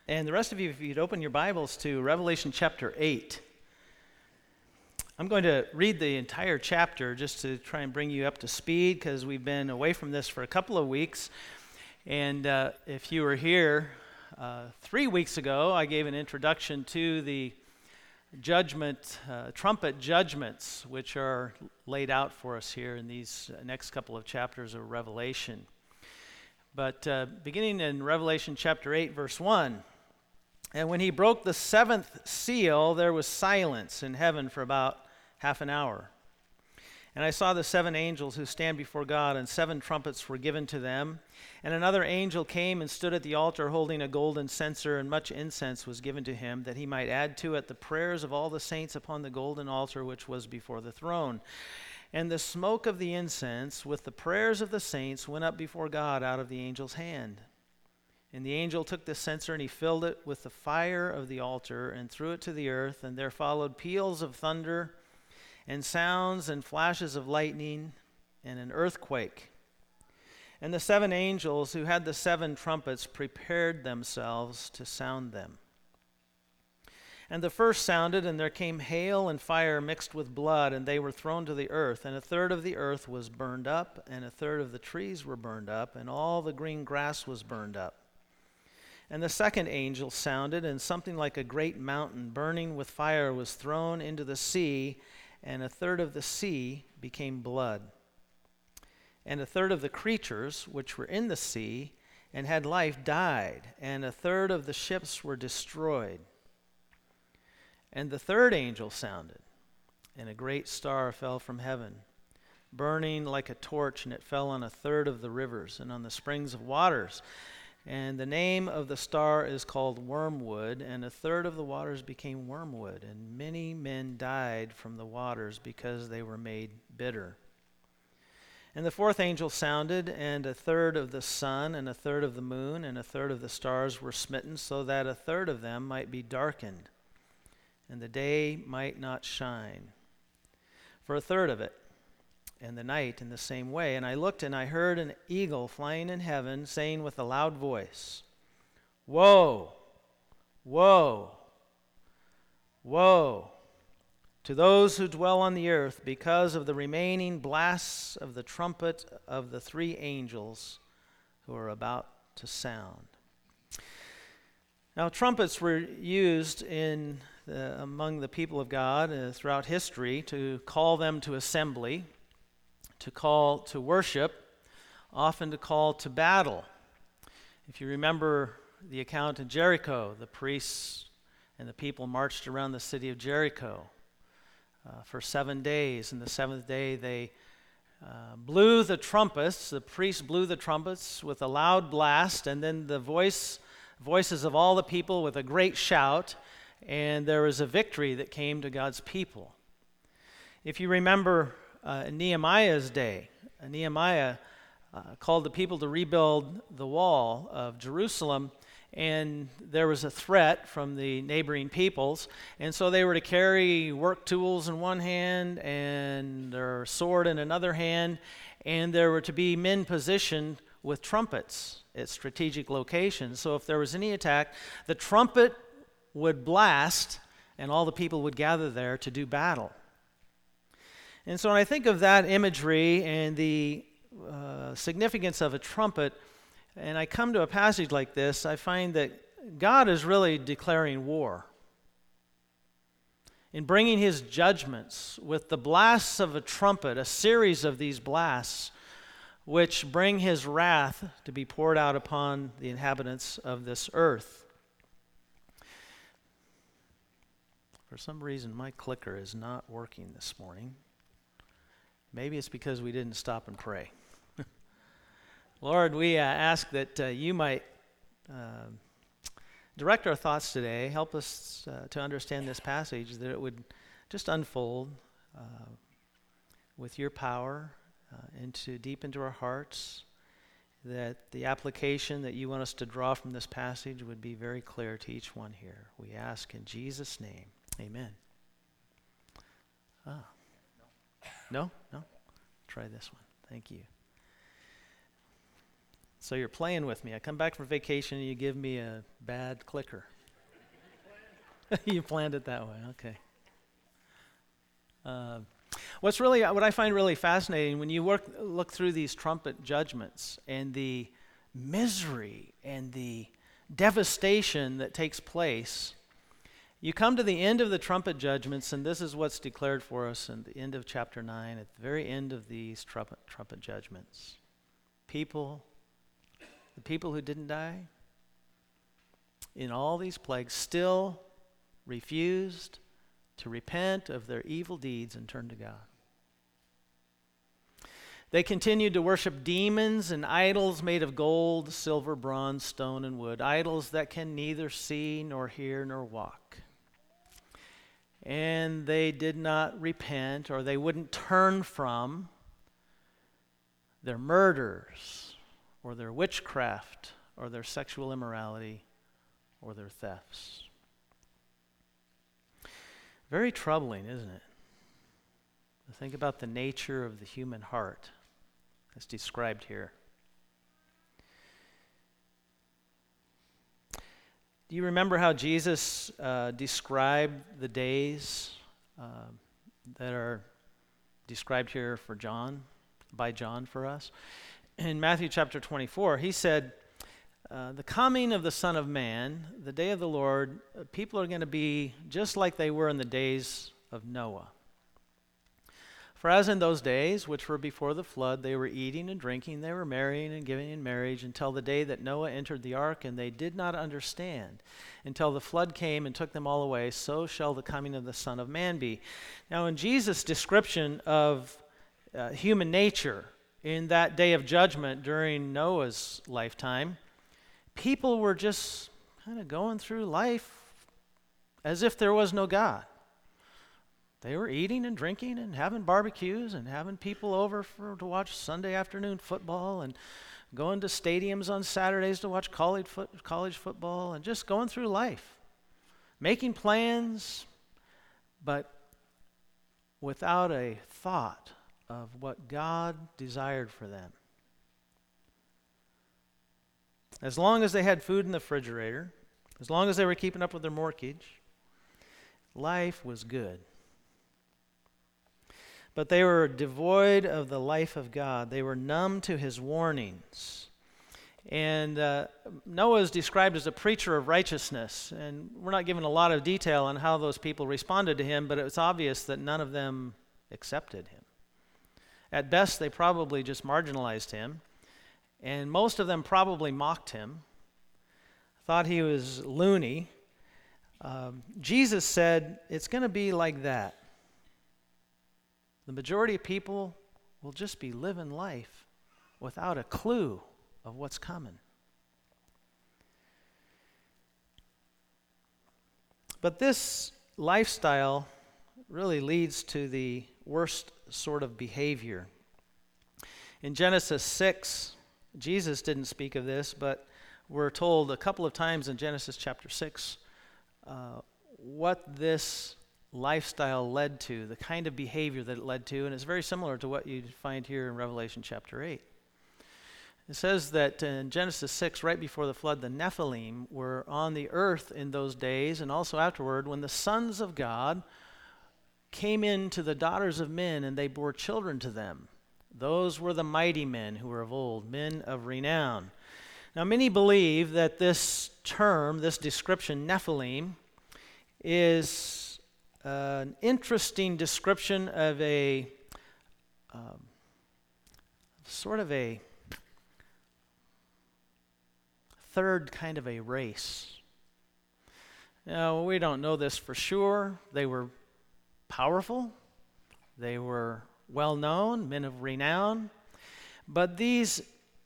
And the rest of you, if you'd open your Bibles to Revelation chapter 8. I'm going to read the entire chapter just to try and bring you up to speed because we've been away from this for a couple of weeks. And if you were here 3 weeks ago, I gave an introduction to the trumpet judgments, which are laid out for us here in these next couple of chapters of Revelation. But beginning in Revelation chapter 8, verse 1, and when he broke the seventh seal, there was silence in heaven for about half an hour. And I saw the seven angels who stand before God, and seven trumpets were given to them. And another angel came and stood at the altar holding a golden censer, and much incense was given to him, that he might add to it the prayers of all the saints upon the golden altar which was before the throne. And the smoke of the incense with the prayers of the saints went up before God out of the angel's hand. And the angel took the censer, and he filled it with the fire of the altar, and threw it to the earth. And there followed peals of thunder, and sounds and flashes of lightning, and an earthquake. And the seven angels who had the seven trumpets prepared themselves to sound them. And the first sounded, and there came hail and fire mixed with blood, and they were thrown to the earth. And a third of the earth was burned up, and a third of the trees were burned up, and all the green grass was burned up. And the second angel sounded, and something like a great mountain burning with fire was thrown into the sea, and a third of the sea became blood. And a third of the creatures which were in the sea and had life died, and a third of the ships were destroyed. And the third angel sounded, and a great star fell from heaven, burning like a torch, and it fell on a third of the rivers and on the springs of waters. And the name of the star is called Wormwood, and a third of the waters became wormwood, and many men died from the waters because they were made bitter. And the fourth angel sounded, and a third of the sun, and a third of the moon, and a third of the stars were smitten, so that a third of them might be darkened, and the day might not shine for a third of it, and the night in the same way. And I looked, and I heard an eagle flying in heaven, saying with a loud voice, "Woe, woe, woe to those who dwell on the earth because of the remaining blasts of the trumpet of the three angels who are about to sound." Now, trumpets were used among the people of God throughout history to call them to assembly, to call to worship, often to call to battle. If you remember the account in Jericho, the priests and the people marched around the city of Jericho for 7 days. And the seventh day they blew the trumpets. The priests blew the trumpets with a loud blast, and then the voices of all the people with a great shout, and there was a victory that came to God's people. If you remember Nehemiah's day, Nehemiah called the people to rebuild the wall of Jerusalem, and there was a threat from the neighboring peoples, and so they were to carry work tools in one hand and their sword in another hand, and there were to be men positioned with trumpets at strategic locations. So if there was any attack, the trumpet would blast, and all the people would gather there to do battle. And so when I think of that imagery and the significance of a trumpet, and I come to a passage like this, I find that God is really declaring war. In bringing his judgments with the blasts of a trumpet, a series of these blasts, which bring his wrath to be poured out upon the inhabitants of this earth. For some reason, my clicker is not working this morning. Maybe it's because we didn't stop and pray. Lord, we ask that you might direct our thoughts today. Help us to understand this passage, that it would just unfold with your power deep into our hearts, that the application that you want us to draw from this passage would be very clear to each one here. We ask in Jesus' name. Amen. No? Try this one. Thank you. So you're playing with me. I come back from vacation and you give me a bad clicker. You planned it that way, okay. What I find really fascinating when you look through these trumpet judgments and the misery and the devastation that takes place, you come to the end of the trumpet judgments, and this is what's declared for us in the end of chapter 9, at the very end of these trumpet judgments. The people who didn't die in all these plagues still refused to repent of their evil deeds and turn to God. They continued to worship demons and idols made of gold, silver, bronze, stone, and wood, idols that can neither see nor hear nor walk. And they did not repent, or they wouldn't turn from their murders, or their witchcraft, or their sexual immorality, or their thefts. Very troubling, isn't it? To think about the nature of the human heart as described here. Do you remember how Jesus described the days that are described here by John for us? In Matthew chapter 24, he said, the coming of the Son of Man, the day of the Lord, people are going to be just like they were in the days of Noah. For as in those days, which were before the flood, they were eating and drinking, they were marrying and giving in marriage until the day that Noah entered the ark, and they did not understand until the flood came and took them all away. So shall the coming of the Son of Man be. Now, in Jesus' description of human nature in that day of judgment during Noah's lifetime, people were just kind of going through life as if there was no God. They were eating and drinking and having barbecues and having people over to watch Sunday afternoon football and going to stadiums on Saturdays to watch college football and just going through life, making plans, but without a thought of what God desired for them. As long as they had food in the refrigerator, as long as they were keeping up with their mortgage, life was good. But they were devoid of the life of God. They were numb to his warnings. And Noah is described as a preacher of righteousness. And we're not given a lot of detail on how those people responded to him, but it was obvious that none of them accepted him. At best, they probably just marginalized him. And most of them probably mocked him, thought he was loony. Jesus said, it's going to be like that. The majority of people will just be living life without a clue of what's coming. But this lifestyle really leads to the worst sort of behavior. In Genesis 6, Jesus didn't speak of this, but we're told a couple of times in Genesis chapter 6 what this lifestyle led to, the kind of behavior that it led to, and it's very similar to what you find here in Revelation chapter 8. It says that in Genesis 6, right before the flood, the Nephilim were on the earth in those days, and also afterward, when the sons of God came in to the daughters of men, and they bore children to them. Those were the mighty men who were of old, men of renown. Now, many believe that this term, this description, Nephilim, is an interesting description of a sort of a third kind of a race. Now, we don't know this for sure. They were powerful. They were well-known, men of renown. But these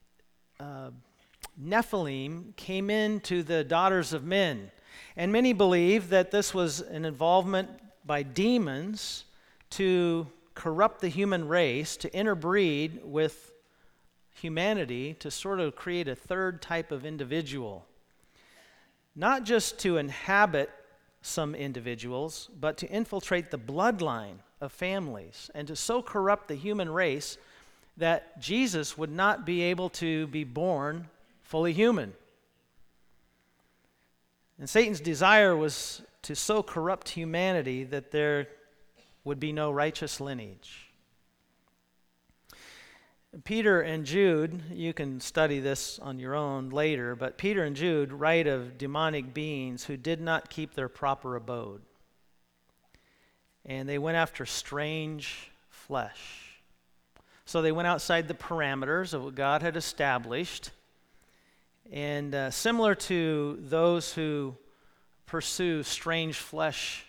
Nephilim came into the daughters of men. And many believe that this was an involvement by demons to corrupt the human race, to interbreed with humanity, to sort of create a third type of individual. Not just to inhabit some individuals, but to infiltrate the bloodline of families and to so corrupt the human race that Jesus would not be able to be born fully human. And Satan's desire was to so corrupt humanity that there would be no righteous lineage. Peter and Jude, you can study this on your own later, but Peter and Jude write of demonic beings who did not keep their proper abode. And they went after strange flesh. So they went outside the parameters of what God had established. And similar to those who pursue strange flesh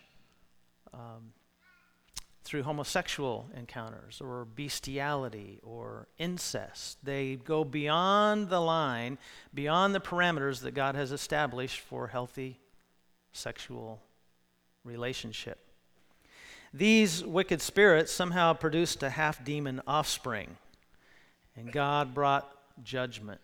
through homosexual encounters or bestiality or incest, they go beyond the line, beyond the parameters that God has established for healthy sexual relationship. These wicked spirits somehow produced a half-demon offspring, and God brought judgment.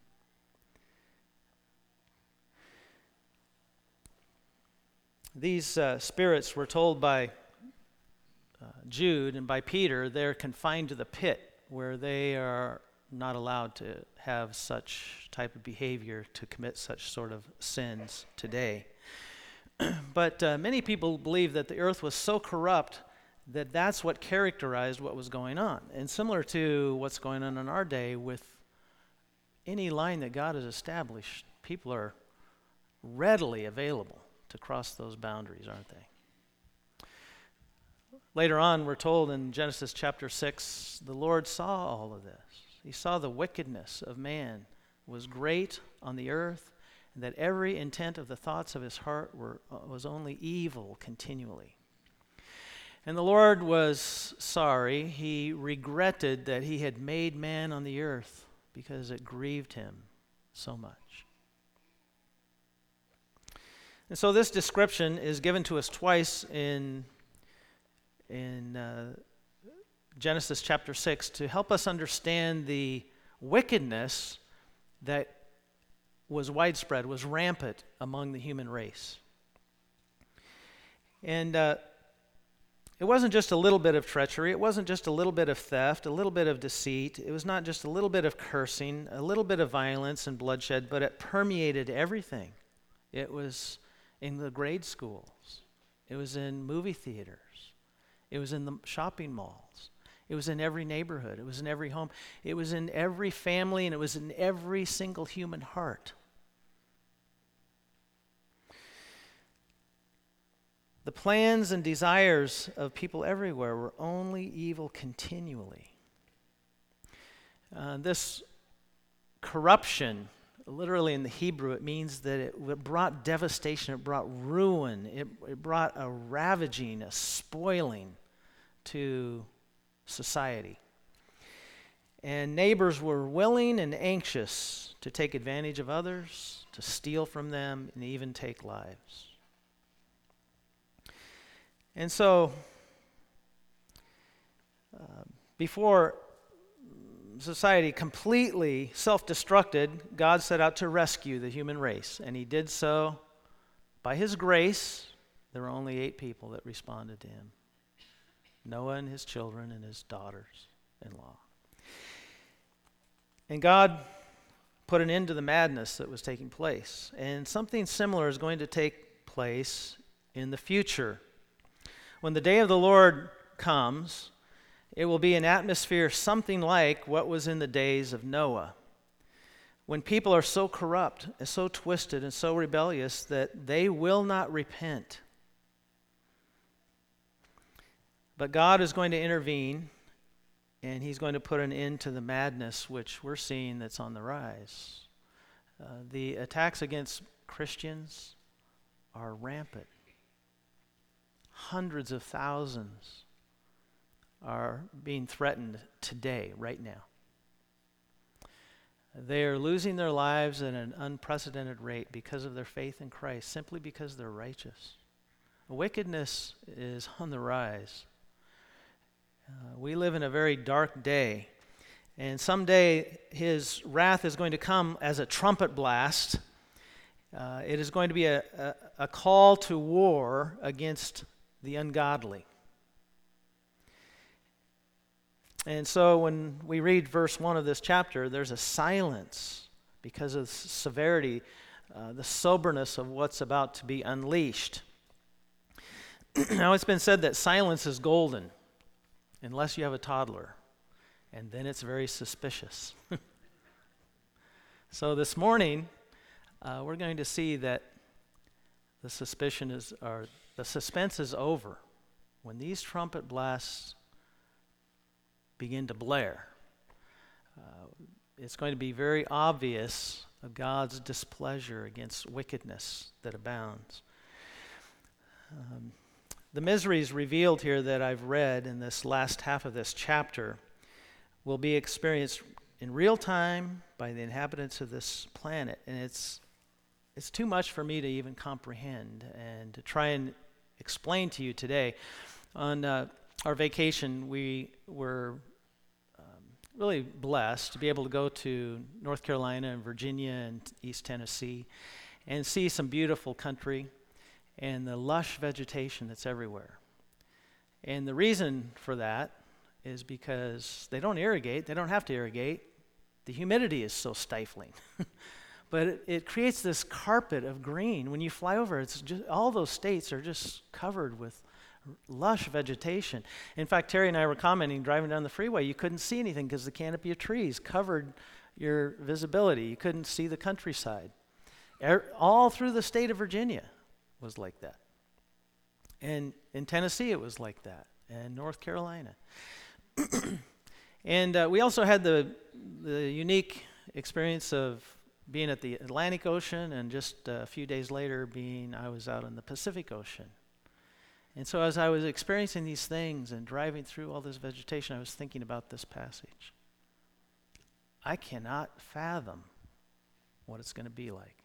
These spirits were told by Jude and by Peter they're confined to the pit where they are not allowed to have such type of behavior, to commit such sort of sins today. But many people believe that the earth was so corrupt that that's what characterized what was going on. And similar to what's going on in our day with any line that God has established, people are readily available to cross those boundaries, aren't they? Later on, we're told in Genesis chapter 6, the Lord saw all of this. He saw the wickedness of man was great on the earth, and that every intent of the thoughts of his heart was only evil continually. And the Lord was sorry. He regretted that he had made man on the earth because it grieved him so much. And so this description is given to us twice in Genesis chapter 6 to help us understand the wickedness that was widespread, was rampant among the human race. And it wasn't just a little bit of treachery. It wasn't just a little bit of theft, a little bit of deceit. It was not just a little bit of cursing, a little bit of violence and bloodshed, but it permeated everything. It was in the grade schools. It was in movie theaters. It was in the shopping malls. It was in every neighborhood. It was in every home. It was in every family, and it was in every single human heart. The plans and desires of people everywhere were only evil continually. This corruption, literally in the Hebrew, it means that it brought devastation, it brought ruin, it brought a ravaging, a spoiling to society. And neighbors were willing and anxious to take advantage of others, to steal from them, and even take lives. And so, before society completely self-destructed, God set out to rescue the human race. And he did so by his grace. There were only 8 people that responded to him: Noah and his children and his daughters-in-law. And God put an end to the madness that was taking place. And something similar is going to take place in the future. When the day of the Lord comes, it will be an atmosphere something like what was in the days of Noah, when people are so corrupt, and so twisted, and so rebellious that they will not repent. But God is going to intervene, and he's going to put an end to the madness which we're seeing that's on the rise. The attacks against Christians are rampant. Hundreds of thousands are being threatened today, right now. They are losing their lives at an unprecedented rate because of their faith in Christ, simply because they're righteous. Wickedness is on the rise. We live in a very dark day, and someday his wrath is going to come as a trumpet blast. It is going to be a call to war against the ungodly. And so when we read verse 1 of this chapter, there's a silence because of the severity, the soberness of what's about to be unleashed. Now, it's been said that silence is golden, unless you have a toddler, and then it's very suspicious. So this morning, we're going to see that the suspense is over. When these trumpet blasts begin to blare, it's going to be very obvious of God's displeasure against wickedness that abounds. The miseries revealed here that I've read in this last half of this chapter will be experienced in real time by the inhabitants of this planet, and it's too much for me to even comprehend and to try and explain to you today. On our vacation, we were really blessed to be able to go to North Carolina and Virginia and East Tennessee and see some beautiful country and the lush vegetation that's everywhere. And the reason for that is because they don't irrigate. They don't have to irrigate. The humidity is so stifling. But it creates this carpet of green. When you fly over, it's just all those states are just covered with lush vegetation. In fact, Terry and I were commenting, driving down the freeway, you couldn't see anything because the canopy of trees covered your visibility. You couldn't see the countryside. All through the state of Virginia was like that. And in Tennessee, it was like that. And North Carolina. And we also had the unique experience of being at the Atlantic Ocean, and just a few days later I was out in the Pacific Ocean. And so as I was experiencing these things and driving through all this vegetation, I was thinking about this passage. I cannot fathom what it's going to be like.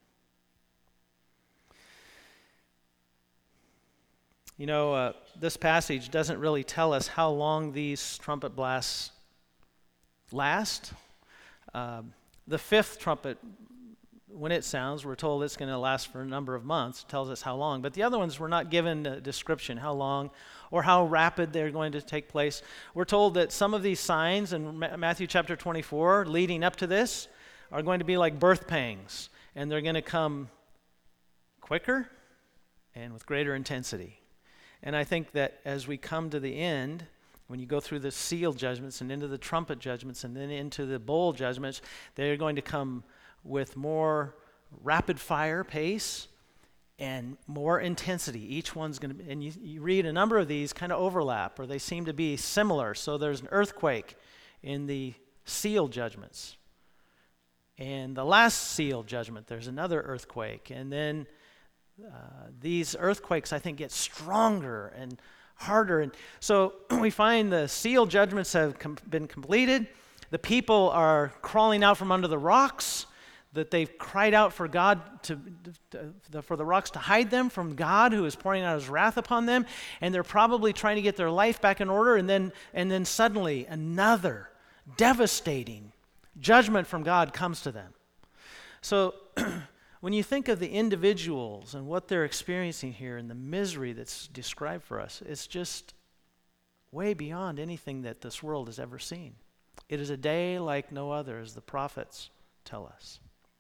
You know, this passage doesn't really tell us how long these trumpet blasts last. The fifth trumpet, when it sounds, we're told it's going to last for a number of months. It tells us how long. But the other ones were not given a description, how long or how rapid they're going to take place. We're told that some of these signs in Matthew chapter 24 leading up to this are going to be like birth pangs. And they're going to come quicker and with greater intensity. And I think that as we come to the end, when you go through the seal judgments and into the trumpet judgments and then into the bowl judgments, they're going to come with more rapid fire pace and more intensity. Each one's going to be, and you read a number of these kind of overlap, or they seem to be similar. So there's an earthquake in the seal judgments. And the last seal judgment, there's another earthquake. And then these earthquakes, I think, get stronger and harder. And so we find the seal judgments have been completed. The people are crawling out from under the rocks, that they've cried out for God for the rocks to hide them from God, who is pouring out his wrath upon them. And they're probably trying to get their life back in order. And then suddenly another devastating judgment from God comes to them. So when you think of the individuals and what they're experiencing here and the misery that's described for us, it's just way beyond anything that this world has ever seen. It is a day like no other, as the prophets tell us.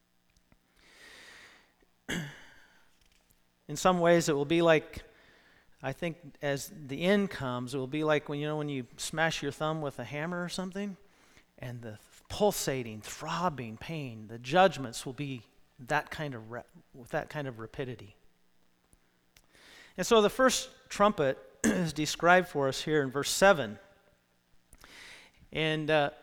In some ways, it will be like, I think as the end comes, it will be like when you smash your thumb with a hammer or something, and the pulsating, throbbing pain, the judgments will be with that kind of rapidity. And so the first trumpet is described for us here in verse 7. And it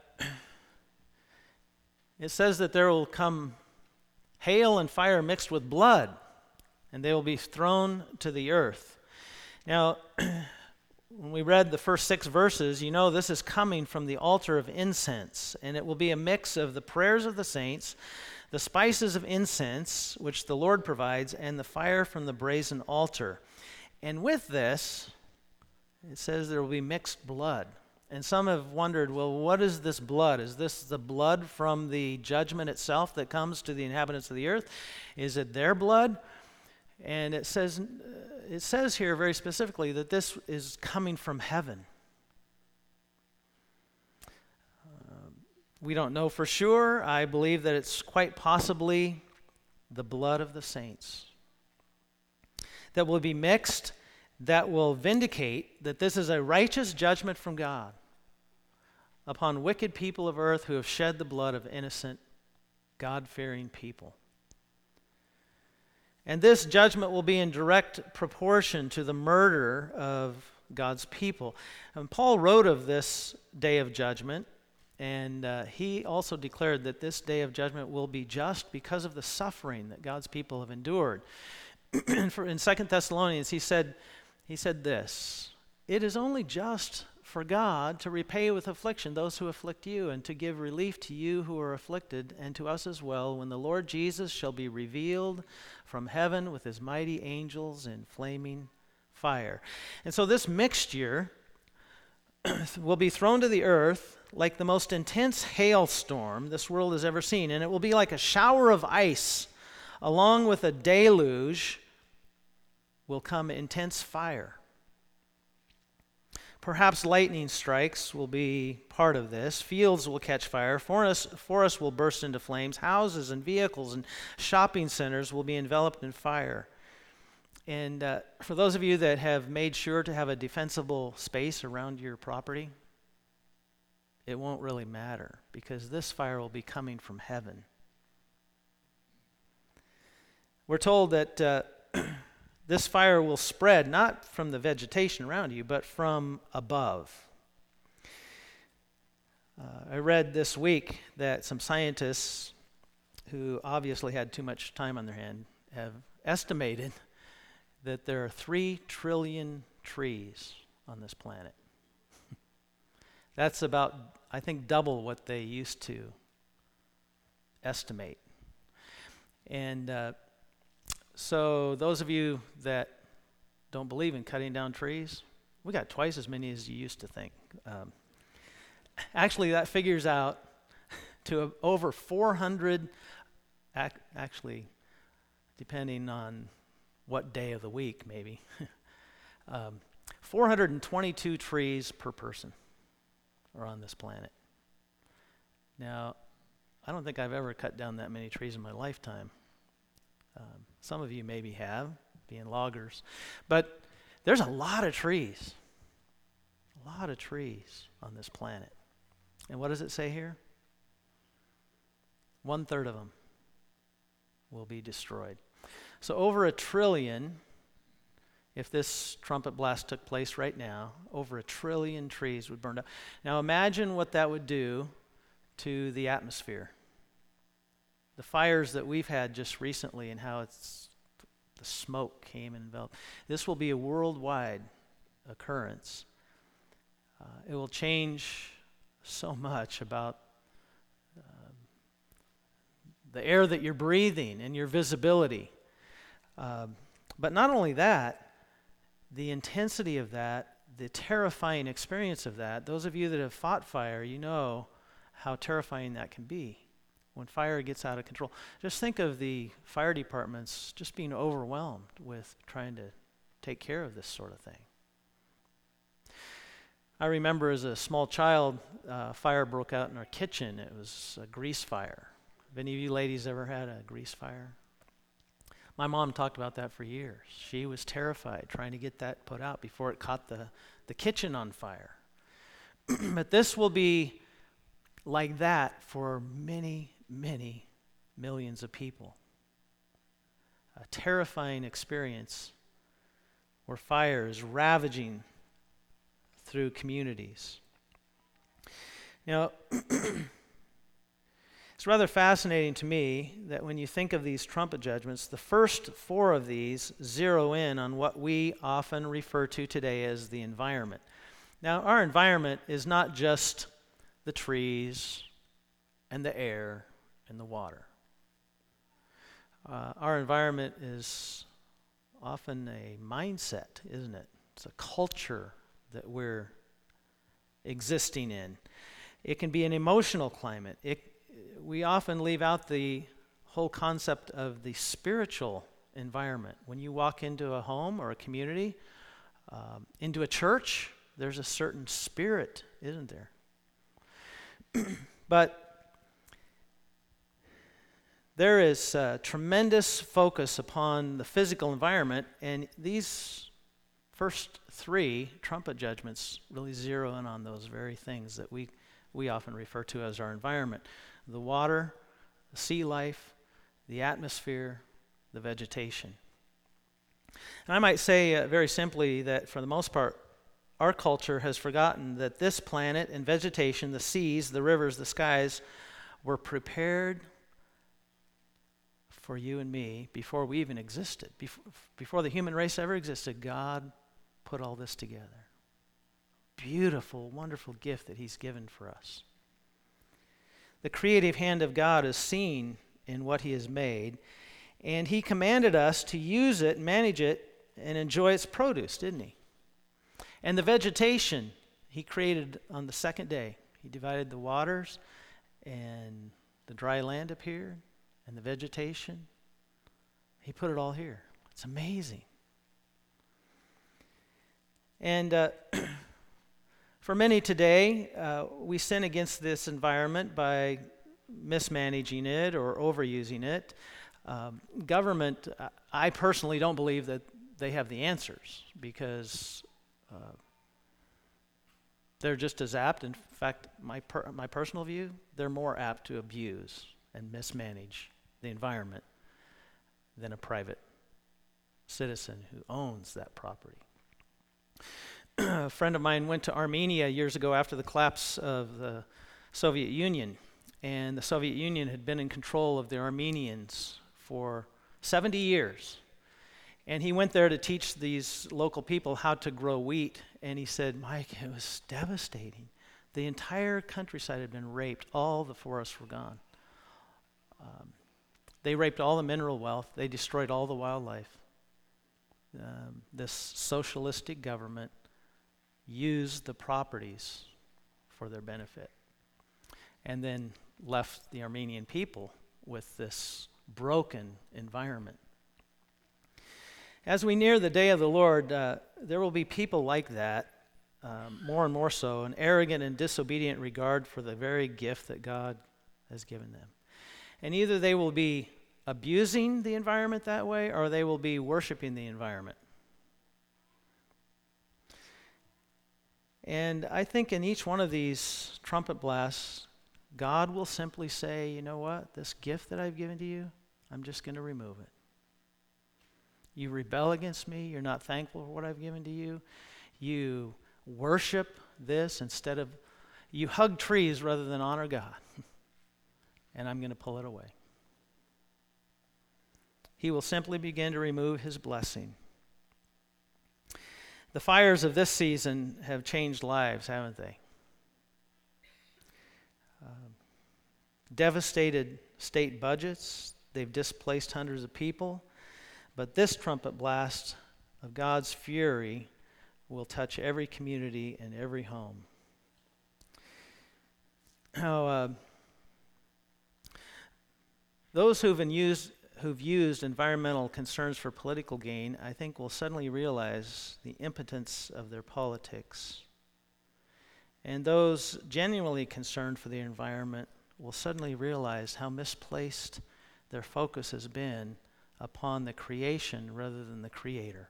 says that there will come hail and fire mixed with blood, and they will be thrown to the earth. Now, when we read the first 6 verses, you know this is coming from the altar of incense, and it will be a mix of the prayers of the saints, the spices of incense, which the Lord provides, and the fire from the brazen altar. And with this, it says there will be mixed blood. And some have wondered, well, what is this blood? Is this the blood from the judgment itself that comes to the inhabitants of the earth? Is it their blood? And it says here very specifically that this is coming from heaven. We don't know for sure. I believe that it's quite possibly the blood of the saints that will be mixed, that will vindicate that this is a righteous judgment from God upon wicked people of earth who have shed the blood of innocent, God-fearing people. And this judgment will be in direct proportion to the murder of God's people. And Paul wrote of this day of judgment, and he also declared that this day of judgment will be just because of the suffering that God's people have endured. In 2 Thessalonians, he said this, "It is only just for God to repay with affliction those who afflict you, and to give relief to you who are afflicted, and to us as well, when the Lord Jesus shall be revealed from heaven with his mighty angels in flaming fire." And so this mixture will be thrown to the earth like the most intense hailstorm this world has ever seen, and it will be like a shower of ice. Along with a deluge will come intense fire. Perhaps lightning strikes will be part of this. Fields will catch fire. Forests will burst into flames. Houses and vehicles and shopping centers will be enveloped in fire. And for those of you that have made sure to have a defensible space around your property, it won't really matter because this fire will be coming from heaven. We're told that this fire will spread not from the vegetation around you, but from above. I read this week that some scientists who obviously had too much time on their hand have estimated that there are 3 trillion trees on this planet. That's about, I think, double what they used to estimate. And so those of you that don't believe in cutting down trees, we got twice as many as you used to think. Actually, that figures out to over 400, actually, depending on what day of the week, maybe, 422 trees per person are on this planet. Now, I don't think I've ever cut down that many trees in my lifetime. Some of you maybe have, being loggers. But there's a lot of trees on this planet. And what does it say here? 1/3 of them will be destroyed. So over 1 trillion, if this trumpet blast took place right now, over 1 trillion trees would burn up. Now imagine what that would do to the atmosphere. The fires that we've had just recently and how the smoke came and enveloped. This will be a worldwide occurrence. It will change so much about the air that you're breathing and your visibility. But not only that, the intensity of that, the terrifying experience of that, those of you that have fought fire, you know how terrifying that can be. When fire gets out of control. Just think of the fire departments just being overwhelmed with trying to take care of this sort of thing. I remember as a small child, fire broke out in our kitchen. It was a grease fire. Have any of you ladies ever had a grease fire? My mom talked about that for years. She was terrified trying to get that put out before it caught the kitchen on fire. But this will be like that for many, many millions of people. A terrifying experience where fire is ravaging through communities. Now, it's rather fascinating to me that when you think of these trumpet judgments, the first 4 of these zero in on what we often refer to today as the environment. Now, our environment is not just the trees and the air and the water. Our environment is often a mindset, isn't it? It's a culture that we're existing in. It can be an emotional climate. We often leave out the whole concept of the spiritual environment. When you walk into a home or a community, into a church, there's a certain spirit, isn't there? But there is tremendous focus upon the physical environment, and these first three trumpet judgments really zero in on those very things that we often refer to as our environment: the water, the sea life, the atmosphere, the vegetation. And I might say very simply that for the most part, our culture has forgotten that this planet and vegetation, the seas, the rivers, the skies, were prepared for you and me before we even existed. Before the human race ever existed, God put all this together. Beautiful, wonderful gift that He's given for us. The creative hand of God is seen in what He has made, and He commanded us to use it, manage it, and enjoy its produce, didn't He? And the vegetation He created on the second day. He divided the waters, and the dry land appeared, and the vegetation. He put it all here. It's amazing. And for many today, we sin against this environment by mismanaging it or overusing it. Government, I personally don't believe that they have the answers, because they're just as apt. In fact, my personal view, they're more apt to abuse and mismanage the environment than a private citizen who owns that property. A friend of mine went to Armenia years ago after the collapse of the Soviet Union, and the Soviet Union had been in control of the Armenians for 70 years. And he went there to teach these local people how to grow wheat, and he said, Mike, it was devastating. The entire countryside had been raped. All the forests were gone. They raped all the mineral wealth. They destroyed all the wildlife. This socialistic government used the properties for their benefit, and then left the Armenian people with this broken environment. As we near the day of the Lord, there will be people like that, more and more so, an arrogant and disobedient regard for the very gift that God has given them. And either they will be abusing the environment that way, or they will be worshiping the environment. And I think in each one of these trumpet blasts, God will simply say, you know what, this gift that I've given to you, I'm just going to remove it. You rebel against me, you're not thankful for what I've given to you, you worship this instead of, you hug trees rather than honor God, and I'm going to pull it away. He will simply begin to remove His blessing. The fires of this season have changed lives, haven't they? Devastated state budgets, they've displaced hundreds of people, but this trumpet blast of God's fury will touch every community and every home. Now, those who've used environmental concerns for political gain, I think will suddenly realize the impotence of their politics. And those genuinely concerned for the environment will suddenly realize how misplaced their focus has been upon the creation rather than the Creator.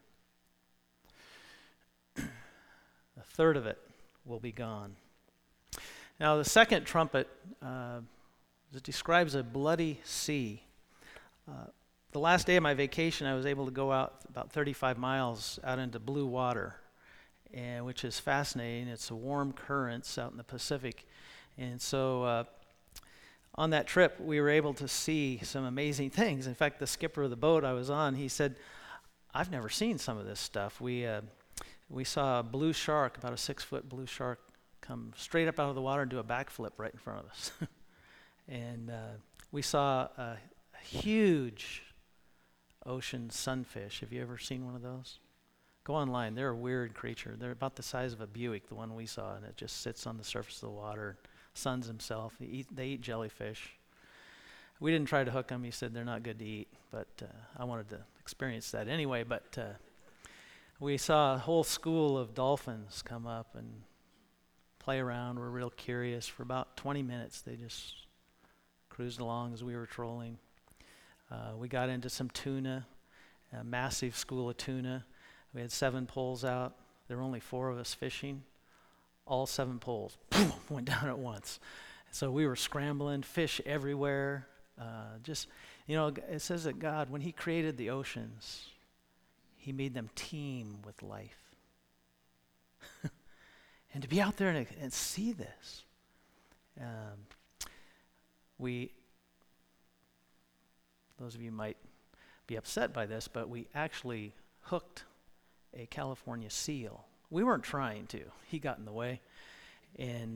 A third of it will be gone. Now, the second trumpet it describes a bloody sea. The last day of my vacation, I was able to go out about 35 miles out into blue water, and which is fascinating. It's a warm currents out in the Pacific. And so on that trip, we were able to see some amazing things. In fact, the skipper of the boat I was on, he said, I've never seen some of this stuff. We saw a blue shark, about a 6-foot blue shark, come straight up out of the water and do a backflip right in front of us. And we saw a huge ocean sunfish. Have you ever seen one of those? Go online. They're a weird creature. They're about the size of a Buick, the one we saw, and it just sits on the surface of the water, suns himself. They eat jellyfish. We didn't try to hook them. He said they're not good to eat, but I wanted to experience that anyway. But we saw a whole school of dolphins come up and play around. We're real curious. For about 20 minutes, they just cruised along as we were trolling. We got into some tuna, a massive school of tuna. We had 7 poles out. There were only 4 of us fishing. All 7 poles went down at once. So we were scrambling, fish everywhere. It says that God, when he created the oceans, he made them teem with life. And to be out there and see this, those of you might be upset by this, but we actually hooked a California seal. We weren't trying to. He got in the way, and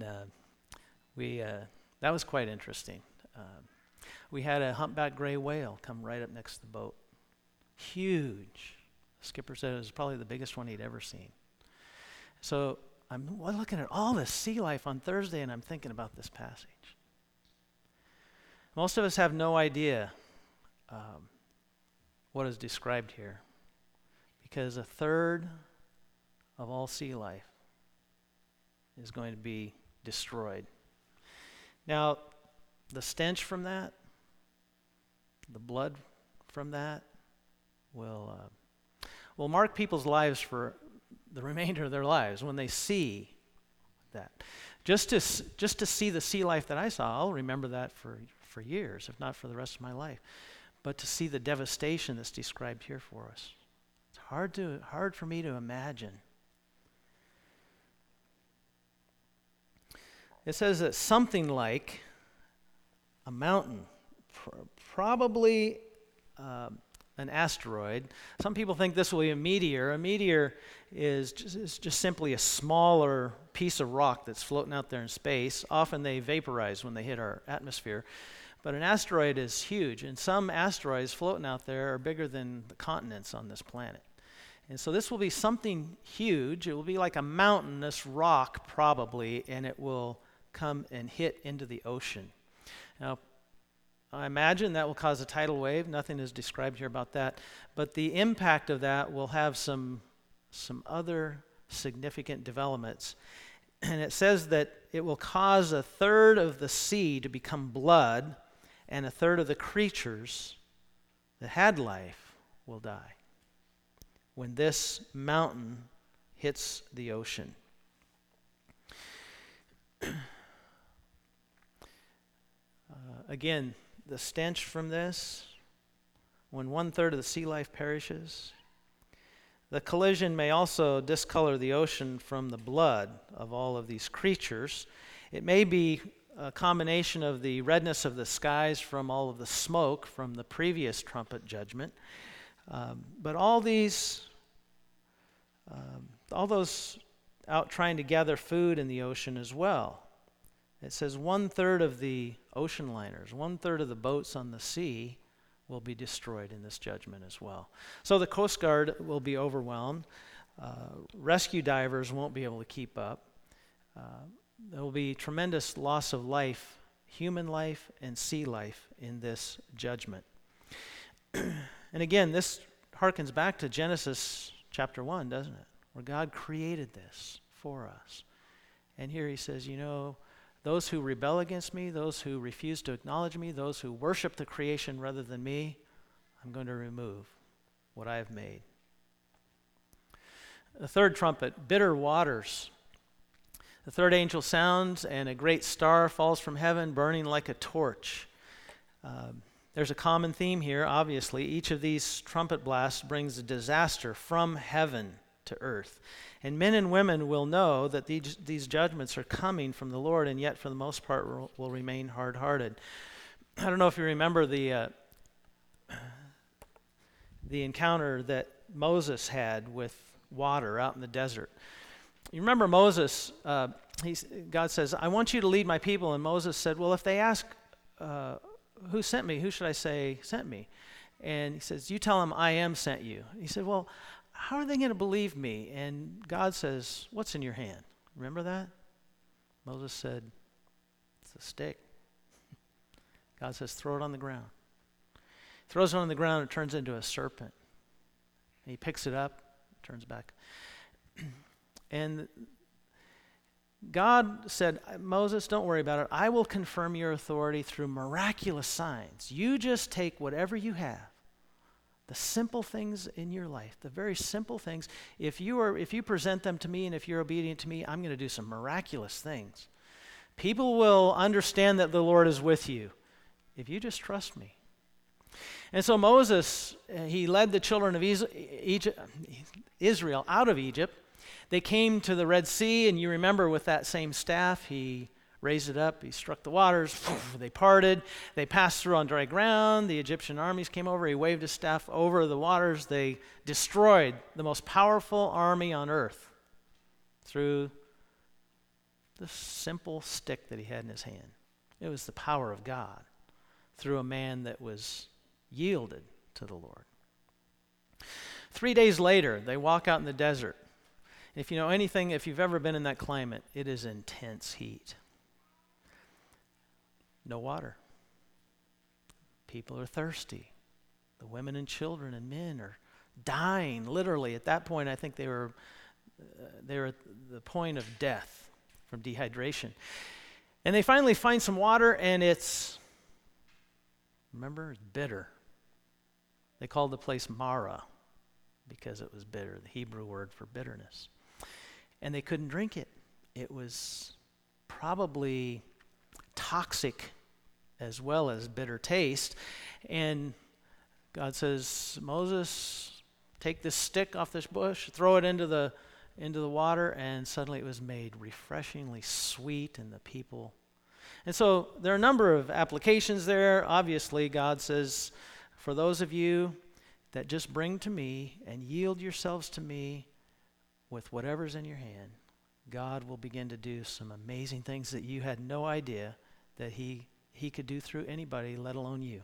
that was quite interesting. We had a humpback gray whale come right up next to the boat. Huge. The skipper said it was probably the biggest one he'd ever seen. So I'm looking at all this sea life on Thursday, and I'm thinking about this passage. Most of us have no idea what is described here, because 1/3 of all sea life is going to be destroyed. Now, the stench from that, the blood from that, will mark people's lives for the remainder of their lives when they see that. Just to see the sea life that I saw, I'll remember that for years, if not for the rest of my life. But to see the devastation that's described here for us, it's hard for me to imagine. It says that something like a mountain, probably an asteroid. Some people think this will be a meteor. A meteor is just simply a smaller piece of rock that's floating out there in space. Often they vaporize when they hit our atmosphere. But an asteroid is huge, and some asteroids floating out there are bigger than the continents on this planet. And so this will be something huge. It will be like a mountain, this rock probably, and it will come and hit into the ocean. Now, I imagine that will cause a tidal wave. Nothing is described here about that. But the impact of that will have some other significant developments. And it says that it will cause 1/3 of the sea to become blood, and 1/3 of the creatures that had life will die when this mountain hits the ocean. Again, the stench from this, when 1/3 of the sea life perishes. The collision may also discolor the ocean from the blood of all of these creatures. It may be a combination of the redness of the skies from all of the smoke from the previous trumpet judgment. But all those out trying to gather food in the ocean as well. It says 1/3 of the ocean liners, 1/3 of the boats on the sea will be destroyed in this judgment as well. So the Coast Guard will be overwhelmed. Rescue divers won't be able to keep up. There will be tremendous loss of life, human life and sea life in this judgment. And again, this harkens back to Genesis chapter 1, doesn't it? Where God created this for us. And here he says, those who rebel against me, those who refuse to acknowledge me, those who worship the creation rather than me, I'm going to remove what I have made. The 3rd trumpet, bitter waters. The 3rd angel sounds, and a great star falls from heaven, burning like a torch. There's a common theme here, obviously. Each of these trumpet blasts brings a disaster from heaven to earth. And men and women will know that these judgments are coming from the Lord, and yet for the most part will remain hard-hearted. I don't know if you remember the encounter that Moses had with water out in the desert. You remember Moses, God says, I want you to lead my people. And Moses said, well, if they ask, who sent me? Who should I say sent me? And he says, you tell them I am sent you. He said, well, how are they going to believe me? And God says, what's in your hand? Remember that? Moses said, it's a stick. God says, throw it on the ground. He throws it on the ground, it turns into a serpent. And he picks it up, turns back. And God said, Moses, don't worry about it. I will confirm your authority through miraculous signs. You just take whatever you have, the simple things in your life, the very simple things. If you present them to me and if you're obedient to me, I'm going to do some miraculous things. People will understand that the Lord is with you if you just trust me. And so Moses, he led the children of Israel out of Egypt. They came to the Red Sea, and you remember with that same staff, he raised it up, he struck the waters, they parted, they passed through on dry ground, the Egyptian armies came over, he waved his staff over the waters, they destroyed the most powerful army on earth through the simple stick that he had in his hand. It was the power of God through a man that was yielded to the Lord. 3 days later, they walk out in the desert. If you know anything, if you've ever been in that climate, it is intense heat. No water. People are thirsty. The women and children and men are dying, literally. At that point, I think they were at the point of death from dehydration. And they finally find some water, and it's bitter. They called the place Mara because it was bitter, the Hebrew word for bitterness. And they couldn't drink it. It was probably toxic as well as bitter taste. And God says, Moses, take this stick off this bush, throw it into the water, and suddenly it was made refreshingly sweet, and the people. And so there are a number of applications there. Obviously, God says, for those of you that just bring to me and yield yourselves to me with whatever's in your hand, God will begin to do some amazing things that you had no idea that He could do through anybody, let alone you.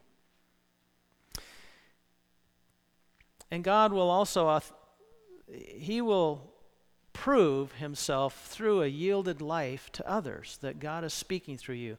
And God will also, He will prove Himself through a yielded life to others, that God is speaking through you.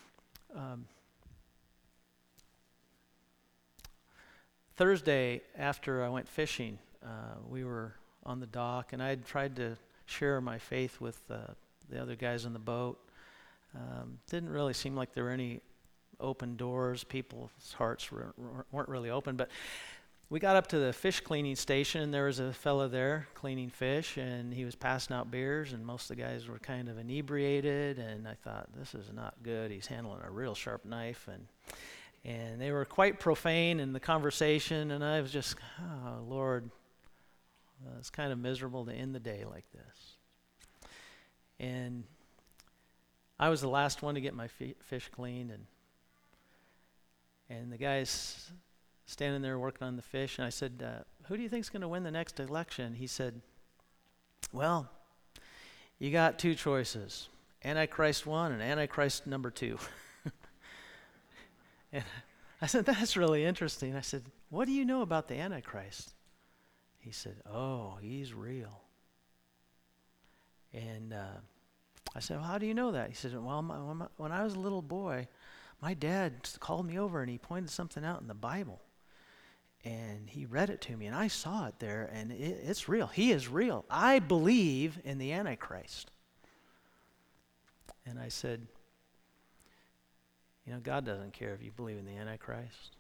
Thursday, after I went fishing, we were on the dock, and I had tried to share my faith with the other guys on the boat. Didn't really seem like there were any open doors. People's hearts weren't really open, but we got up to the fish cleaning station, and there was a fella there cleaning fish, and he was passing out beers, and most of the guys were kind of inebriated, and I thought, this is not good. He's handling a real sharp knife, and they were quite profane in the conversation, and I was just, oh, Lord, it's kind of miserable to end the day like this. And I was the last one to get my fish cleaned, and the guy's standing there working on the fish, and I said, who do you think's going to win the next election? He said, well, you got two choices, Antichrist 1 and Antichrist number 2. And I said, that's really interesting. I said, what do you know about the Antichrist? He said, oh, he's real. And I said, well, how do you know that? He said, well, when I was a little boy, my dad called me over and he pointed something out in the Bible. And he read it to me, and I saw it there, and it's real. He is real. I believe in the Antichrist. And I said, you know, God doesn't care if you believe in the Antichrist.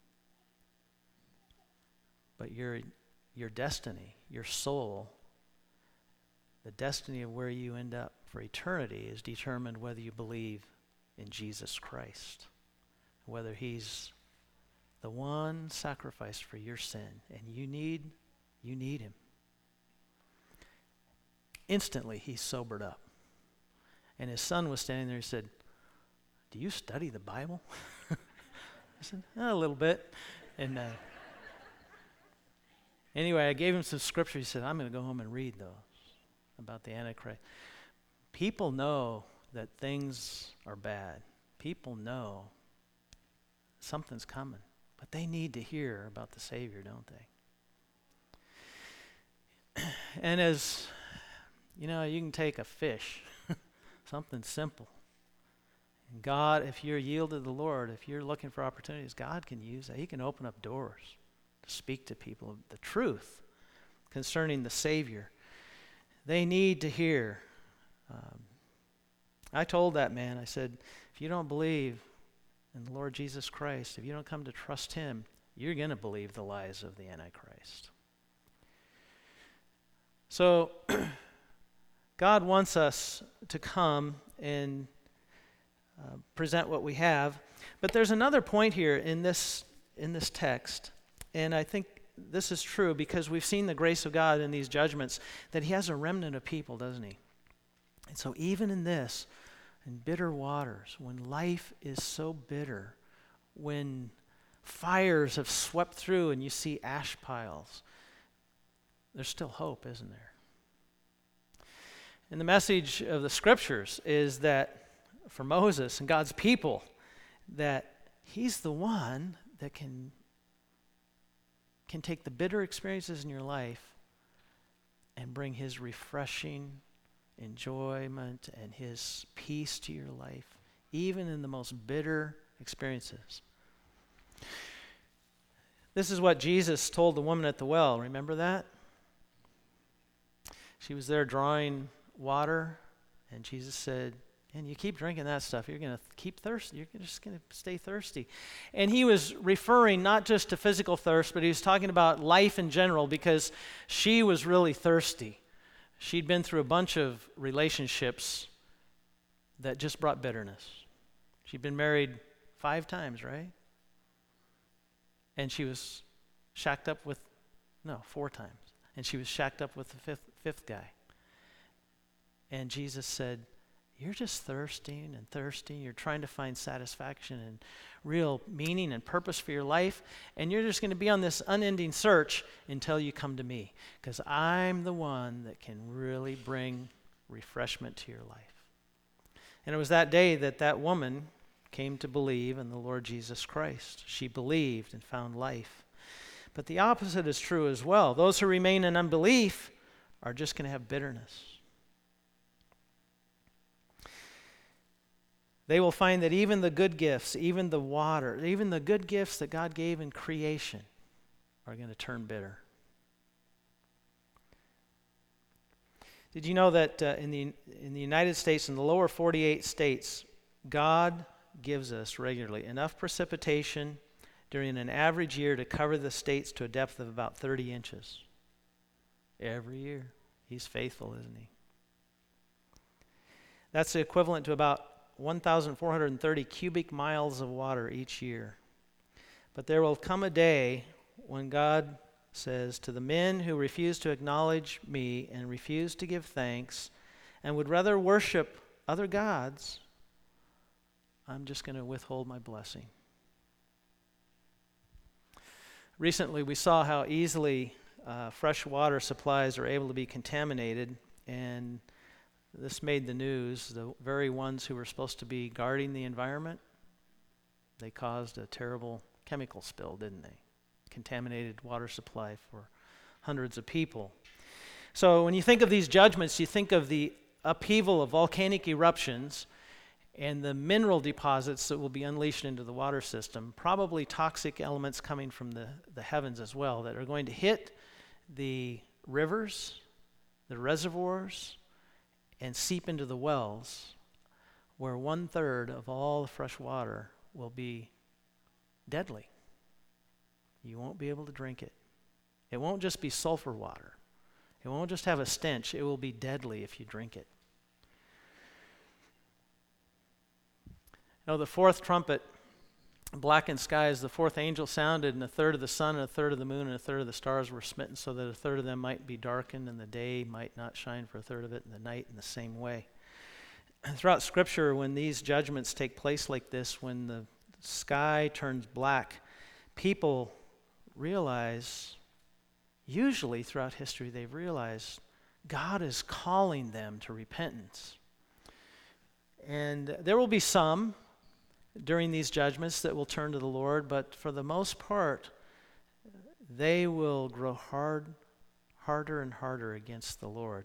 But your destiny, your soul, the destiny of where you end up for eternity is determined whether you believe in Jesus Christ, whether He's the one sacrifice for your sin, and you need Him. Instantly, he sobered up. And his son was standing there. He said, do you study the Bible? I said, a little bit. And anyway, I gave him some scripture. He said, I'm going to go home and read those about the Antichrist. People know that things are bad. People know something's coming. But they need to hear about the Savior, don't they? And as, you know, you can take a fish, something simple. And God, if you're yielded to the Lord, if you're looking for opportunities, God can use that. He can open up doors to speak to people the truth concerning the Savior. They need to hear I told that man, I said, if you don't believe in the Lord Jesus Christ, if you don't come to trust him, you're going to believe the lies of the Antichrist. So God wants us to come and present what we have. But there's another point here in this text, and I think this is true because we've seen the grace of God in these judgments, that he has a remnant of people, doesn't he? And so even in this, in bitter waters, when life is so bitter, when fires have swept through and you see ash piles, there's still hope, isn't there? And the message of the scriptures is that for Moses and God's people, that he's the one that can take the bitter experiences in your life and bring his refreshing enjoyment and his peace to your life, even in the most bitter experiences. This is what Jesus told the woman at the well. Remember that? She was there drawing water, and Jesus said, and you keep drinking that stuff, you're going to keep thirsty. You're just going to stay thirsty. And he was referring not just to physical thirst, but he was talking about life in general, because she was really thirsty. She'd been through a bunch of relationships that just brought bitterness. She'd been married 5 times, right? And she was shacked up with, 4 times. And she was shacked up with the fifth guy. And Jesus said, you're just thirsting and thirsting. You're trying to find satisfaction and real meaning and purpose for your life. And you're just going to be on this unending search until you come to me. Because I'm the one that can really bring refreshment to your life. And it was that day that woman came to believe in the Lord Jesus Christ. She believed and found life. But the opposite is true as well. Those who remain in unbelief are just going to have bitterness. They will find that even the good gifts, even the water, even the good gifts that God gave in creation are going to turn bitter. Did you know that in the United States, in the lower 48 states, God gives us regularly enough precipitation during an average year to cover the states to a depth of about 30 inches? Every year. He's faithful, isn't he? That's the equivalent to about 1,430 cubic miles of water each year. But there will come a day when God says, to the men who refuse to acknowledge me and refuse to give thanks and would rather worship other gods, I'm just going to withhold my blessing. Recently, we saw how easily fresh water supplies are able to be contaminated, and this made the news. The very ones who were supposed to be guarding the environment, they caused a terrible chemical spill, didn't they? Contaminated water supply for hundreds of people. So when you think of these judgments, you think of the upheaval of volcanic eruptions and the mineral deposits that will be unleashed into the water system, probably toxic elements coming from the heavens as well that are going to hit the rivers, the reservoirs, and seep into the wells, where 1/3 of all the fresh water will be deadly. You won't be able to drink it. It won't just be sulfur water. It won't just have a stench. It will be deadly if you drink it. The 4th trumpet, blackened skies, the 4th angel sounded, and 1/3 of the sun, and 1/3 of the moon, and 1/3 of the stars were smitten, so that 1/3 of them might be darkened, and the day might not shine for 1/3 of it, and the night in the same way. And throughout Scripture, when these judgments take place like this, when the sky turns black, people realize, usually throughout history, they've realized God is calling them to repentance. And there will be some during these judgments that will turn to the Lord, but for the most part, they will grow harder and harder against the Lord.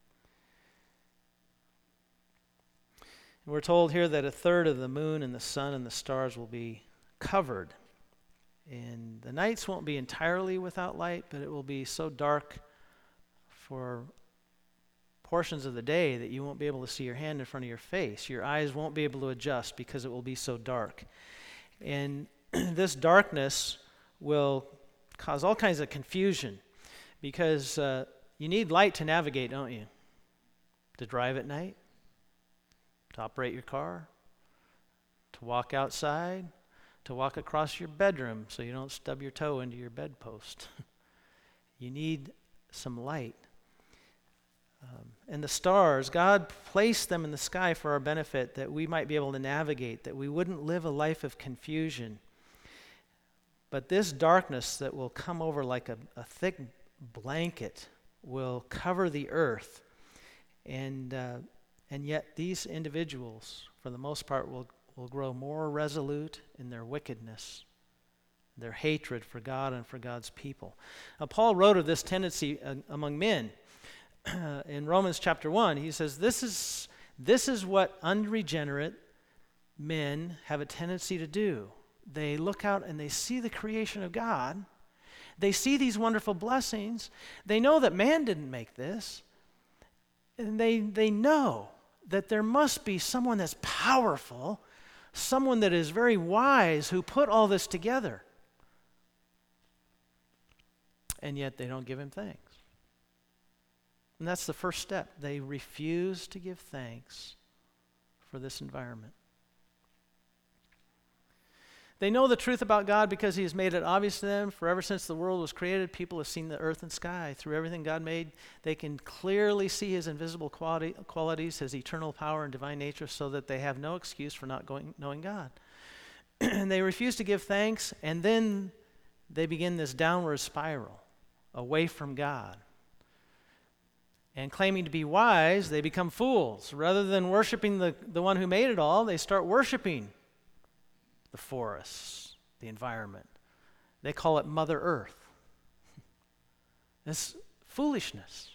And we're told here that 1/3 of the moon and the sun and the stars will be covered. And the nights won't be entirely without light, but it will be so dark for portions of the day that you won't be able to see your hand in front of your face. Your eyes won't be able to adjust because it will be so dark. And this darkness will cause all kinds of confusion because you need light to navigate, don't you? To drive at night, to operate your car, to walk outside, to walk across your bedroom so you don't stub your toe into your bedpost. You need some light. And the stars, God placed them in the sky for our benefit, that we might be able to navigate, that we wouldn't live a life of confusion. But this darkness that will come over like a thick blanket will cover the earth. And yet these individuals, for the most part, will grow more resolute in their wickedness, their hatred for God and for God's people. Now, Paul wrote of this tendency among men. In Romans chapter 1, he says, this is what unregenerate men have a tendency to do. They look out and they see the creation of God. They see these wonderful blessings. They know that man didn't make this. And they know that there must be someone that's powerful, someone that is very wise who put all this together. And yet they don't give him thanks. And that's the first step. They refuse to give thanks for this environment. They know the truth about God because he has made it obvious to them. For ever since the world was created, people have seen the earth and sky. Through everything God made, they can clearly see his invisible qualities, his eternal power and divine nature, so that they have no excuse for not knowing God. And they refuse to give thanks, and then they begin this downward spiral away from God. And claiming to be wise, they become fools. Rather than worshiping the one who made it all, they start worshiping the forests, the environment. They call it Mother Earth. It's foolishness.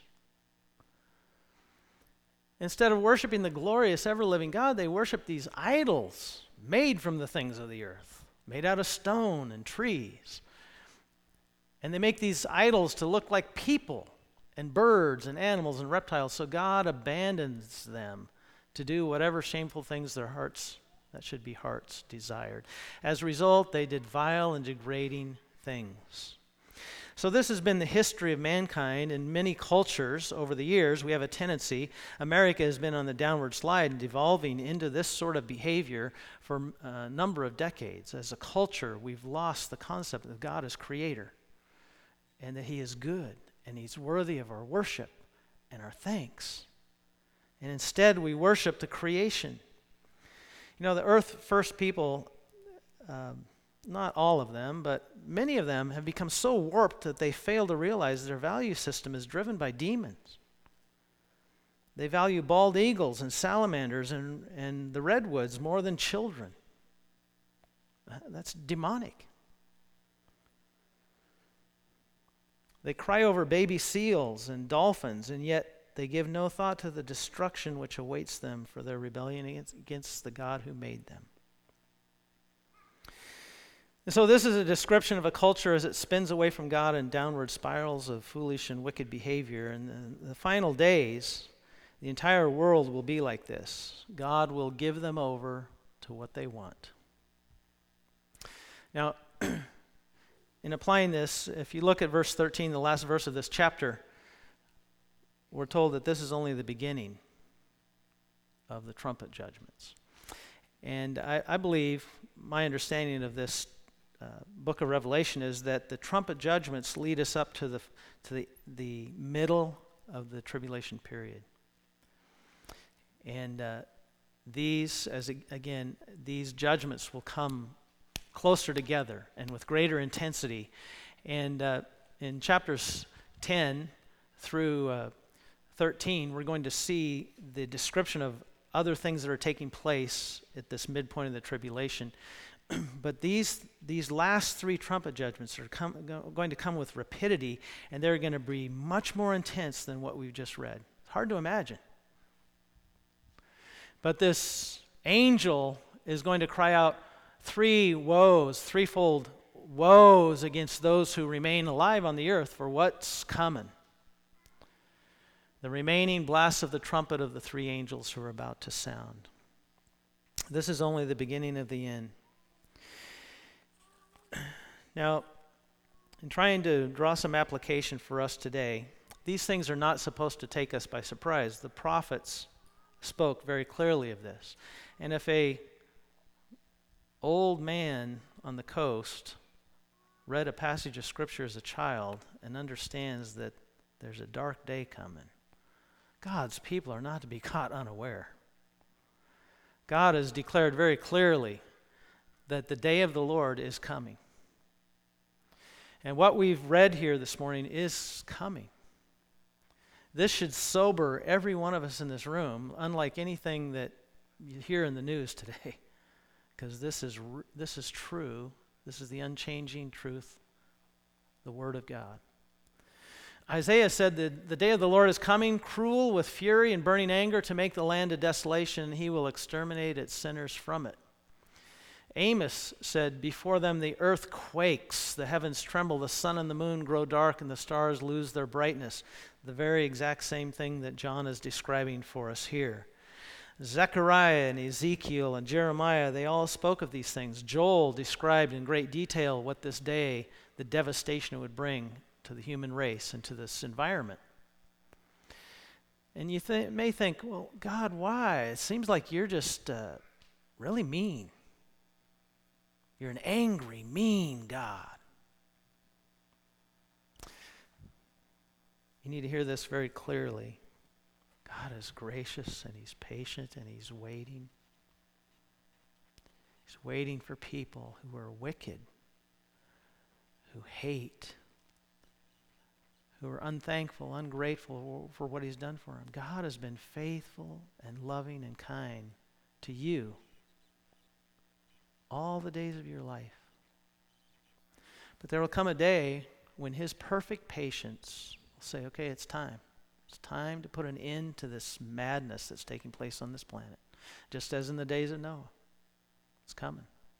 Instead of worshiping the glorious, ever-living God, they worship these idols made from the things of the earth, made out of stone and trees. And they make these idols to look like people and birds and animals and reptiles, so God abandons them to do whatever shameful things their hearts, that should be hearts, desired. As a result, they did vile and degrading things. So this has been the history of mankind. In many cultures over the years, we have a tendency. America has been on the downward slide and devolving into this sort of behavior for a number of decades. As a culture, we've lost the concept of God as creator and that he is good. And he's worthy of our worship and our thanks. And instead, we worship the creation. You know, the earth first people, not all of them, but many of them have become so warped that they fail to realize their value system is driven by demons. They value bald eagles and salamanders and the redwoods more than children. That's demonic. They cry over baby seals and dolphins, and yet they give no thought to the destruction which awaits them for their rebellion against the God who made them. And so this is a description of a culture as it spins away from God in downward spirals of foolish and wicked behavior. And in the final days, the entire world will be like this. God will give them over to what they want. Now, in applying this, if you look at verse 13, the last verse of this chapter, we're told that this is only the beginning of the trumpet judgments. And I believe, my understanding of this book of Revelation is that the trumpet judgments lead us up to the middle of the tribulation period. And these judgments will come closer together and with greater intensity. And in chapters 10 through 13, we're going to see the description of other things that are taking place at this midpoint of the tribulation. But these last three trumpet judgments are going to come with rapidity, and they're going to be much more intense than what we've just read. It's hard to imagine. But this angel is going to cry out threefold woes against those who remain alive on the earth for what's coming. the remaining blasts of the trumpet of the three angels who are about to sound. This is only the beginning of the end. Now, in trying to draw some application for us today, these things are not supposed to take us by surprise. The prophets spoke very clearly of this. And if a old man on the coast read a passage of Scripture as a child and understands that there's a dark day coming, God's people are not to be caught unaware. God has declared very clearly that the day of the Lord is coming. And what we've read here this morning is coming. This should sober every one of us in this room, unlike anything that you hear in the news today, because this is true. This is the unchanging truth, the Word of God. Isaiah said that the day of the Lord is coming, cruel with fury and burning anger, to make the land a desolation, and he will exterminate its sinners from it. Amos said, before them the earth quakes, the heavens tremble, the sun and the moon grow dark, and the stars lose their brightness. The very exact same thing that John is describing for us here. Zechariah and Ezekiel and Jeremiah, they all spoke of these things. Joel described in great detail what this day, the devastation it would bring to the human race and to this environment. And you may think, well, God, why? It seems like you're just really mean. You're an angry, mean God. You need to hear this very clearly. God is gracious and he's patient and he's waiting. He's waiting for people who are wicked, who hate, who are unthankful, ungrateful for what he's done for them. God has been faithful and loving and kind to you all the days of your life. But there will come a day when his perfect patience will say, okay, it's time. It's time to put an end to this madness that's taking place on this planet, just as in the days of Noah. It's coming.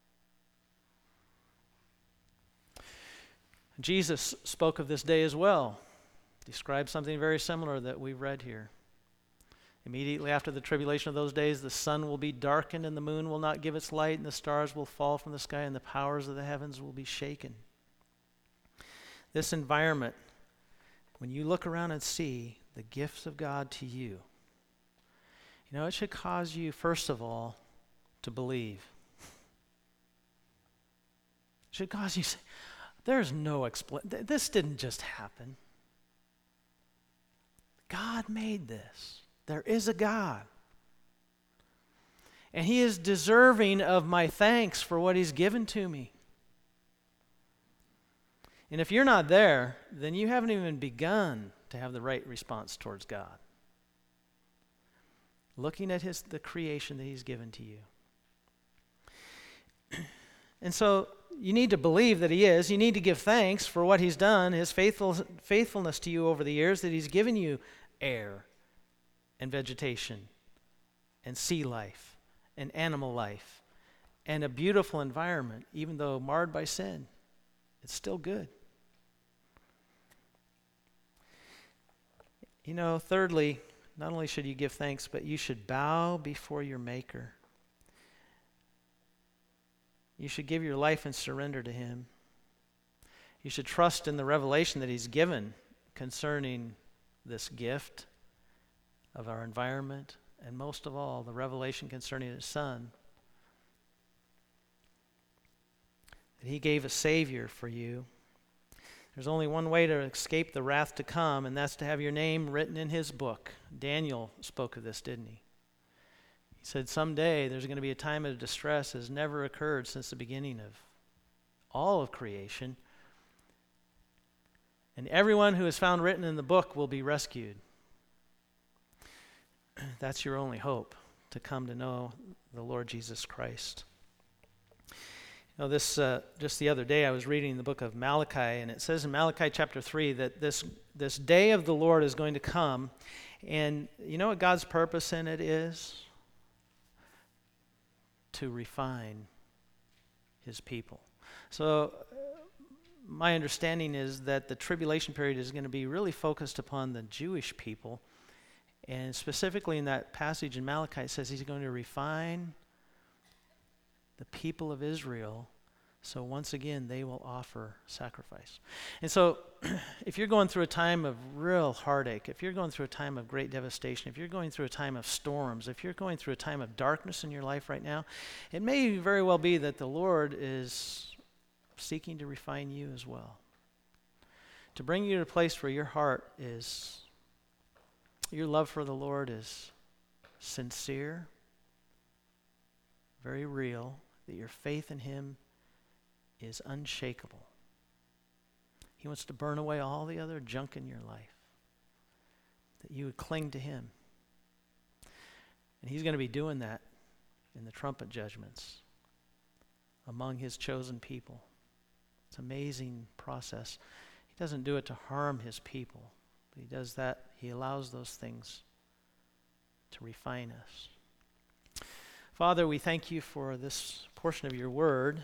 Jesus spoke of this day as well, described something very similar that we read here. Immediately after the tribulation of those days, the sun will be darkened and the moon will not give its light, and the stars will fall from the sky, and the powers of the heavens will be shaken. This environment, when you look around and see the gifts of God to you, it should cause you, first of all, to believe. It should cause you to say, there's no explanation. This didn't just happen. God made this. There is a God. And he is deserving of my thanks for what he's given to me. And if you're not there, then you haven't even begun to have the right response towards God. Looking at the creation that he's given to you. And so you need to believe that he is. You need to give thanks for what he's done, his faithfulness to you over the years, that he's given you air and vegetation and sea life and animal life and a beautiful environment, even though marred by sin. It's still good. Thirdly, not only should you give thanks, but you should bow before your Maker. You should give your life and surrender to him. You should trust in the revelation that he's given concerning this gift of our environment, and most of all, the revelation concerning his Son. That he gave a Savior for you. There's only one way to escape the wrath to come, and that's to have your name written in his book. Daniel spoke of this, didn't he? He said someday there's going to be a time of distress that has never occurred since the beginning of all of creation. And everyone who is found written in the book will be rescued. That's your only hope, to come to know the Lord Jesus Christ. This just the other day I was reading the book of Malachi, and it says in Malachi chapter 3 that this day of the Lord is going to come, and you know what God's purpose in it is? To refine his people. So my understanding is that the tribulation period is going to be really focused upon the Jewish people, And specifically in that passage in Malachi, it says he's going to refine the people of Israel, so once again they will offer sacrifice. And so if you're going through a time of real heartache, if you're going through a time of great devastation, if you're going through a time of storms, if you're going through a time of darkness in your life right now, it may very well be that the Lord is seeking to refine you as well, to bring you to a place where your heart is, your love for the Lord is sincere, very real, that your faith in Him is unshakable. He wants to burn away all the other junk in your life, that you would cling to Him. And He's going to be doing that in the trumpet judgments among His chosen people. It's an amazing process. He doesn't do it to harm His people, but He does that. He allows those things to refine us. Father, we thank You for this portion of Your word.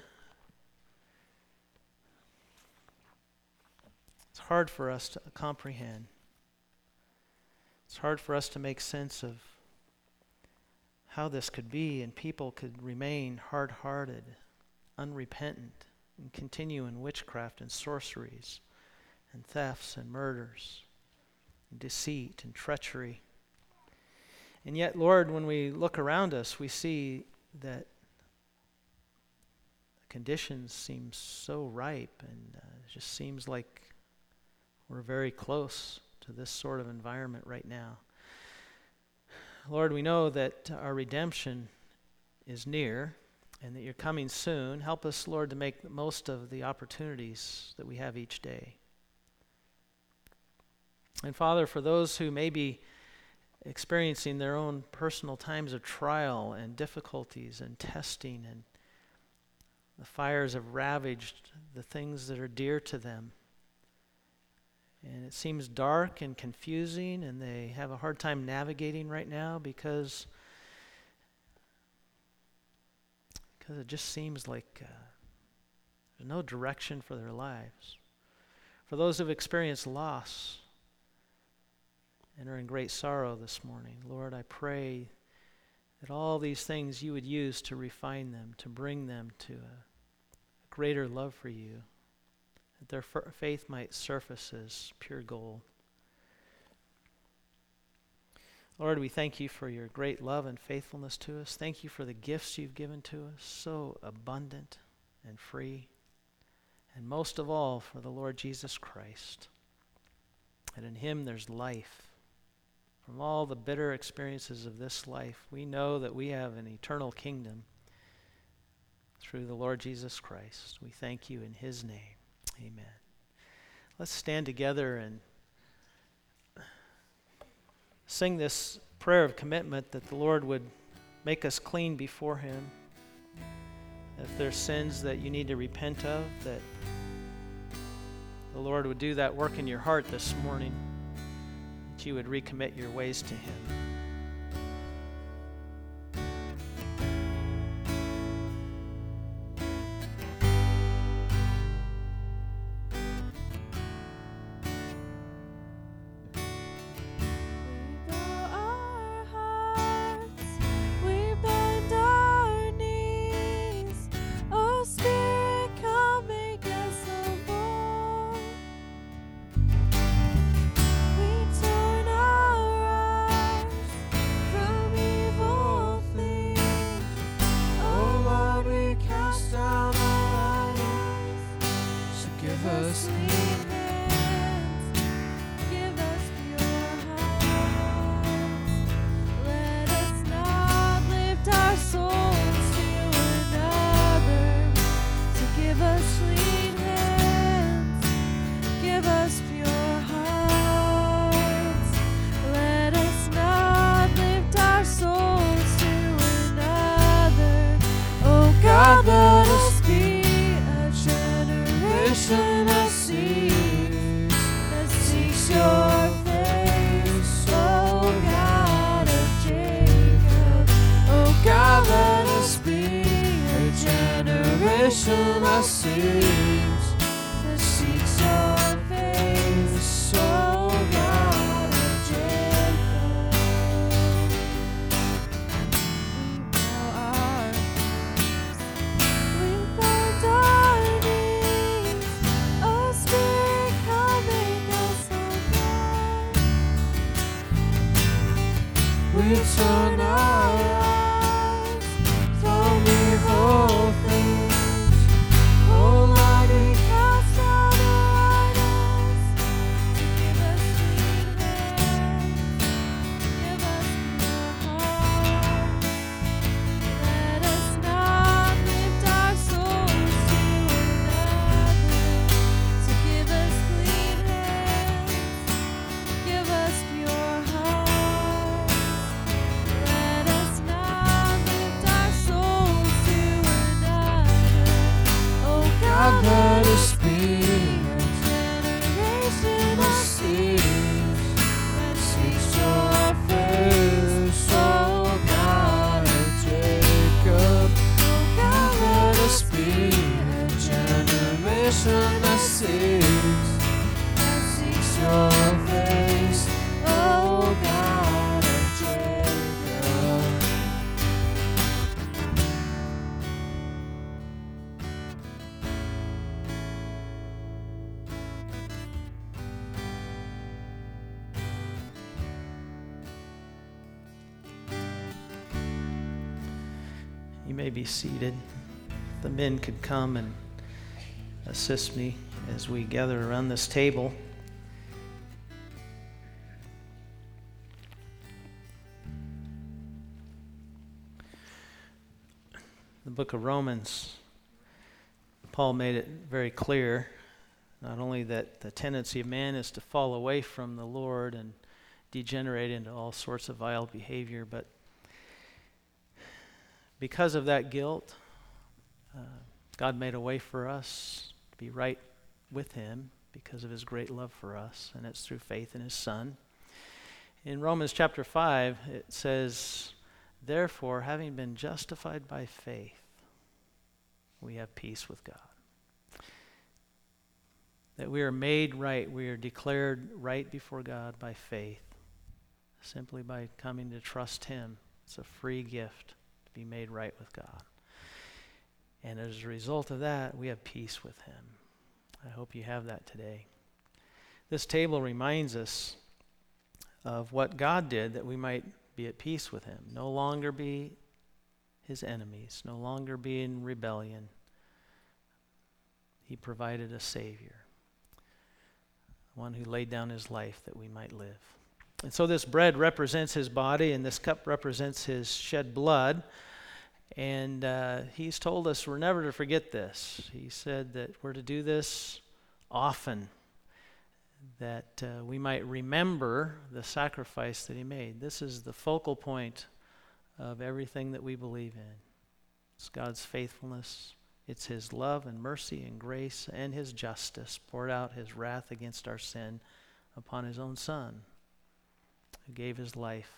It's hard for us to comprehend. It's hard for us to make sense of how this could be and people could remain hard-hearted, unrepentant, and continue in witchcraft and sorceries and thefts and murders and deceit and treachery. And yet, Lord, when we look around us, we see that the conditions seem so ripe, and it just seems like we're very close to this sort of environment right now. Lord, we know that our redemption is near and that You're coming soon. Help us, Lord, to make the most of the opportunities that we have each day. And Father, for those who may be experiencing their own personal times of trial and difficulties and testing, and the fires have ravaged the things that are dear to them, and it seems dark and confusing, and they have a hard time navigating right now because it just seems like there's no direction for their lives. For those who have experienced loss and are in great sorrow this morning, Lord, I pray that all these things You would use to refine them, to bring them to a greater love for You, that their faith might surface as pure gold. Lord, we thank You for Your great love and faithfulness to us. Thank You for the gifts You've given to us, so abundant and free. And most of all, for the Lord Jesus Christ. And in Him there's life. From all the bitter experiences of this life, we know that we have an eternal kingdom through the Lord Jesus Christ. We thank You in His name. Amen. Let's stand together and sing this prayer of commitment that the Lord would make us clean before Him. If there's sins that you need to repent of, that the Lord would do that work in your heart this morning, that you would recommit your ways to Him. we turn our eyes from evil things. Oh Lord, we cast out our idols to give us clean hands, give us pure hearts. Let us not lift our souls to another to give us clean hands, give us pure hearts. Let us not lift our souls to another. Oh God, let us be a generation of seers that seeks your face. Oh God of Jacob, oh God, let us be a generation that seeks your face. Oh God of Jacob. You may be seated. The men could come and assist me as we gather around this table. The book of Romans, Paul made it very clear, not only that the tendency of man is to fall away from the Lord and degenerate into all sorts of vile behavior, but because of that guilt, God made a way for us to be right with Him because of His great love for us, and it's through faith in His Son. In Romans chapter 5, it says, "Therefore, having been justified by faith, we have peace with God." That we are made right, we are declared right before God by faith, simply by coming to trust Him. It's a free gift to be made right with God. And as a result of that, we have peace with Him. I hope you have that today. This table reminds us of what God did that we might be at peace with Him, no longer be His enemies, no longer be in rebellion. He provided a Savior, one who laid down His life that we might live. And so this bread represents His body, and this cup represents His shed blood. And He's told us we're never to forget this. He said that we're to do this often, that we might remember the sacrifice that He made. This is the focal point of everything that we believe in. It's God's faithfulness. It's His love and mercy and grace and His justice poured out His wrath against our sin upon His own Son, who gave His life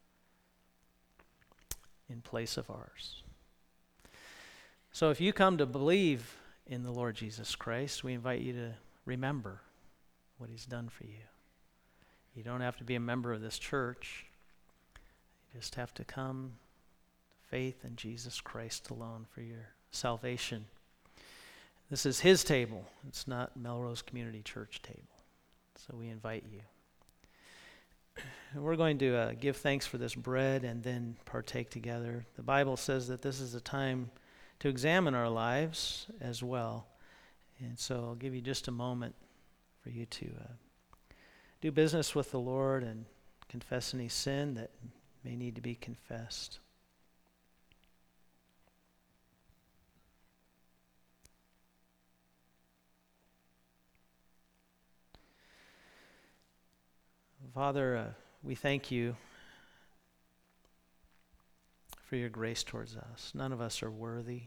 in place of ours. So if you come to believe in the Lord Jesus Christ, we invite you to remember what He's done for you. You don't have to be a member of this church. You just have to come to faith in Jesus Christ alone for your salvation. This is His table. It's not Melrose Community Church table. So we invite you. We're going to give thanks for this bread and then partake together. The Bible says that this is a time to examine our lives as well. And so I'll give you just a moment for you to do business with the Lord and confess any sin that may need to be confessed. Father, we thank You for Your grace towards us. None of us are worthy.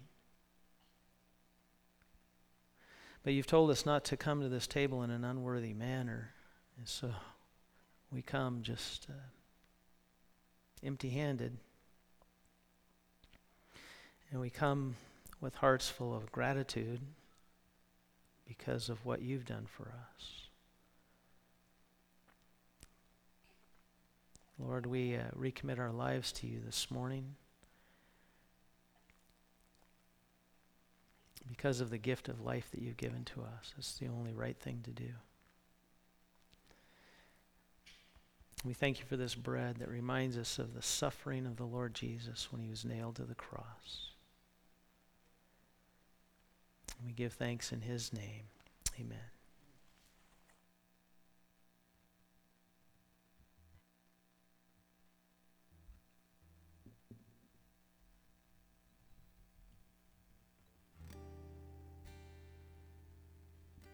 But You've told us not to come to this table in an unworthy manner. And so we come just empty-handed. And we come with hearts full of gratitude because of what You've done for us. Lord, we recommit our lives to You this morning because of the gift of life that You've given to us. It's the only right thing to do. We thank you for this bread that reminds us of the suffering of the Lord Jesus when he was nailed to the cross. We give thanks in his name. Amen.